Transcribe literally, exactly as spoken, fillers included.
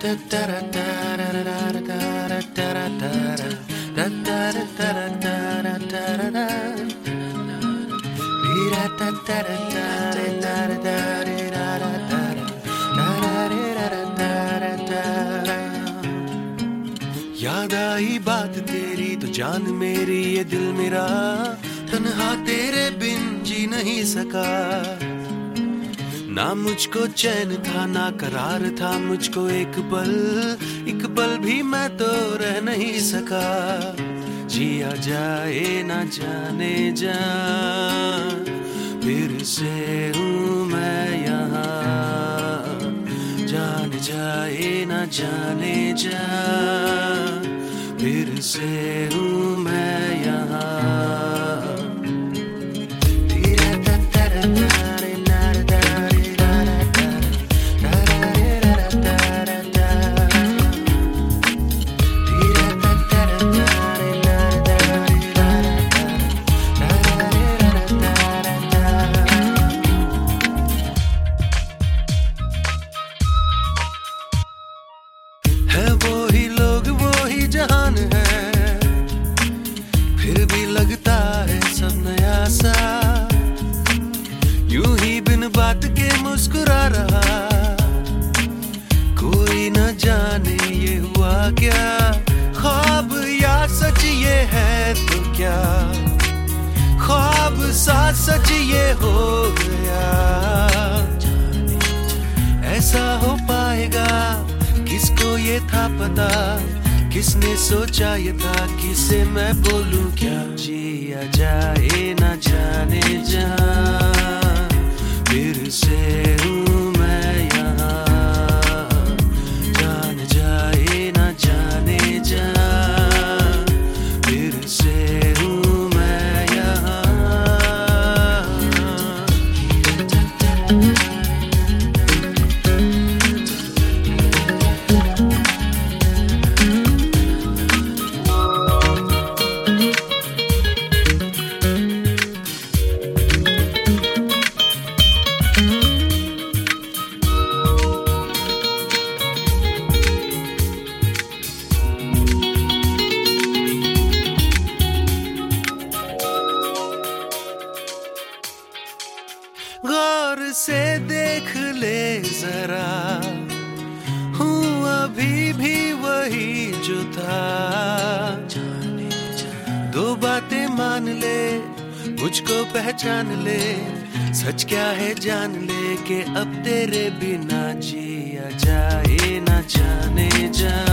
याद आई बात तेरी तो जान मेरी ये दिल मेरा तन्हा तेरे बिन जी नहीं सका। ना मुझको चैन था ना करार था मुझको एक पल, एक पल भी मैं तो रह नहीं सका। जिया जाए ना जाने जा फिर से हूँ मैं यहाँ, जान जाए ना जाने जा फिर से हूँ मैं यहाँ। है वो ही लोग वो ही जहान है, फिर भी लगता है सब नया सा। यूं ही बिन बात के मुस्कुरा रहा, कोई न जाने ये हुआ क्या। ख्वाब या सच ये है तो क्या, ख्वाब सा सच ये हो गया। ऐसा हो पाएगा किसको ये था पता, किसने सोचा ये था किसे मैं बोलूं क्या। जिया जाए ना जाने जा फिर से हूँ मैं यहाँ, जान जाए ना जाने जा फिर से हूँ मैं यहाँ। गौर से देख ले जरा, हूँ अभी भी वही जो था। दो बातें मान ले मुझको पहचान ले, सच क्या है जान ले कि अब तेरे बिना जिया जाए ना जाने जा